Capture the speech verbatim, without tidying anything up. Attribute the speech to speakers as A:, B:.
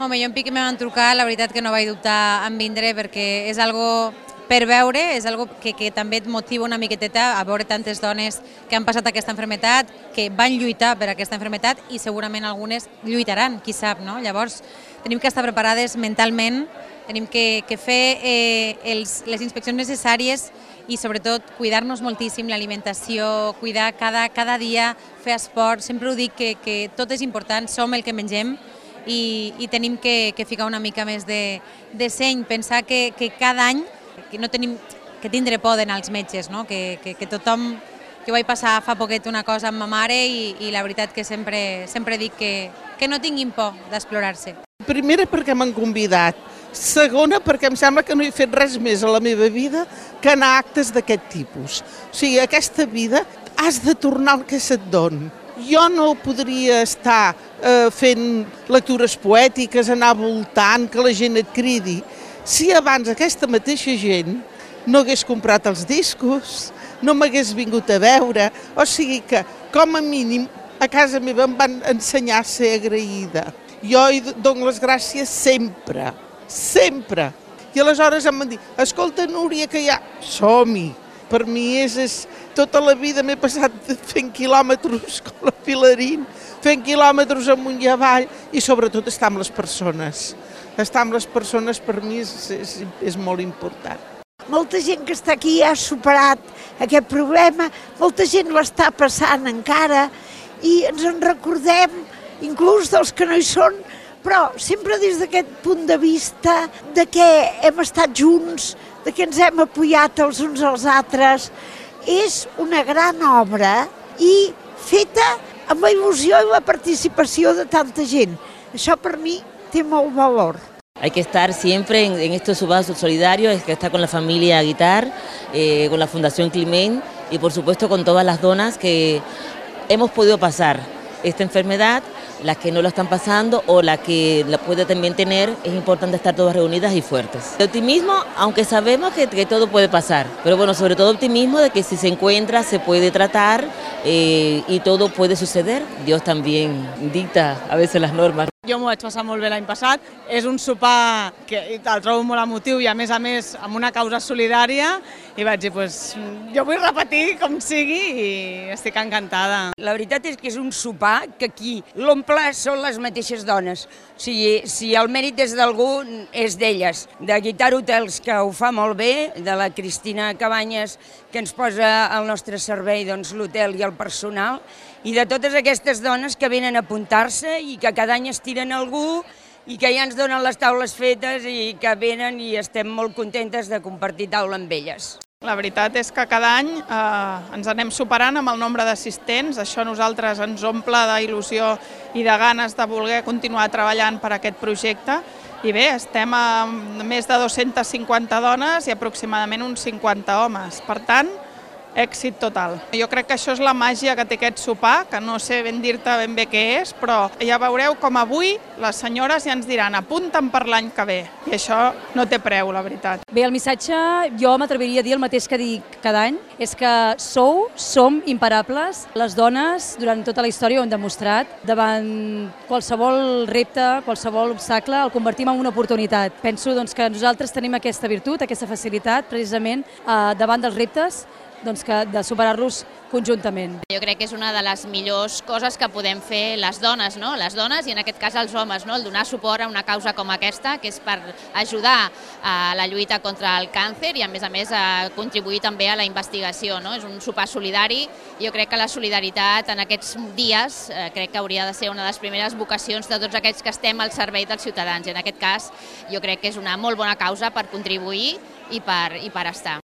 A: Home, jo en Piqui me van trucar, la veritat que no vaig dubtar en vindre perquè és algo per veure, és algo que, que també et motiva una miqueteta a veure tantes dones que han passat aquesta malaltia, que van lluitar per aquesta malaltia i segurament algunes lluitaran, qui sap, no? Llavors tenim que estar preparades mentalment, tenim que, que fer eh, els, les inspeccions necessàries i sobretot cuidar-nos moltíssim, l'alimentació, cuidar cada, cada dia, fer esport, sempre ho dic que, que tot és important, som el que mengem i, i tenim que, que ficar una mica més de, de seny, pensar que, que cada any que no tenim que tindre por d'anar als metges, no? que, que, que tothom... Jo vaig passar fa poquet una cosa amb ma mare i, i la veritat que sempre, sempre dic que, que no tinguin por d'explorar-se.
B: Primera perquè m'han convidat, segona perquè em sembla que no he fet res més a la meva vida que anar a actes d'aquest tipus. O sigui, aquesta vida has de tornar el que se't doni. Jo no podria estar eh, fent lectures poètiques, anar voltant, que la gent et cridi, si abans aquesta mateixa gent no hagués comprat els discos, no m'hagués vingut a veure, o sigui que, com a mínim, a casa meva em van ensenyar a ser agraïda. Jo hi dono les gràcies sempre, sempre. I aleshores em van dir, escolta, Núria, que ja som-hi. Per mi és, és... Tota la vida m'he passat fent quilòmetres com la Pilarín, fent quilòmetres amunt i avall, i sobretot estar amb les persones. Estar amb les persones per mi és, és, és molt important.
C: Molta gent que està aquí ha superat aquest problema, molta gent l'està passant encara i ens en recordem, inclús dels que no hi són, però sempre des d'aquest punt de vista de que hem estat junts, de que ens hem apoyat els uns als altres. És una gran obra i feta amb la il·lusió i la participació de tanta gent. Això per mi té molt valor.
D: Hay que estar siempre en, en estos vasos solidarios, hay que estar con la familia Guitar, eh, con la Fundación Climent y por supuesto con todas las donas que hemos podido pasar esta enfermedad, las que no lo están pasando o las que la puede también tener, es importante estar todas reunidas y fuertes. El optimismo, aunque sabemos que, que todo puede pasar, pero bueno, sobre todo optimismo de que si se encuentra se puede tratar eh, y todo puede suceder. Dios también dicta a veces las normas.
E: Jo m'ho vaig passar molt bé l'any passat. És un sopar que el trobo molt emotiu i a més a més amb una causa solidària i vaig dir, pues, jo vull repetir com sigui i estic encantada.
F: La veritat és que és un sopar que aquí l'omple són les mateixes dones. O sigui, si el mèrit és d'algú, és d'elles. De Guitar Hotels, que ho fa molt bé, de la Cristina Cabanyes, que ens posa al nostre servei doncs, l'hotel i el personal, i de totes aquestes dones que venen a apuntar-se i que cada any estiren algú i que ja ens donen les taules fetes i que venen i estem molt contentes de compartir taula amb elles.
G: La veritat és que cada any eh, ens anem superant amb el nombre d'assistents, això a nosaltres ens omple d'il·lusió i de ganes de voler continuar treballant per aquest projecte. I bé, estem a més de dues-centes cinquanta dones i aproximadament uns cinquanta homes. Per tant, èxit total. Jo crec que això és la màgia que té aquest sopar, que no sé ben dir-te ben bé què és, però ja veureu com avui les senyores ja ens diran apunten per l'any que ve. I això no té preu, la veritat.
H: Bé, el missatge, jo m'atreviria a dir el mateix que dic cada any, és que sou, som imparables. Les dones, durant tota la història, ho han demostrat. Davant qualsevol repte, qualsevol obstacle, el convertim en una oportunitat. Penso doncs, que nosaltres tenim aquesta virtut, aquesta facilitat, precisament, eh, davant dels reptes, doncs que de superar-los conjuntament.
I: Jo crec que és una de les millors coses que podem fer les dones, no? Les dones i en aquest cas els homes, no? El donar suport a una causa com aquesta, que és per ajudar a la lluita contra el càncer i a més a més a contribuir també a la investigació, no? És un sopar solidari i jo crec que la solidaritat en aquests dies eh, crec que hauria de ser una de les primeres vocacions de tots aquells que estem al servei dels ciutadans. I en aquest cas jo crec que és una molt bona causa per contribuir i per, i per estar.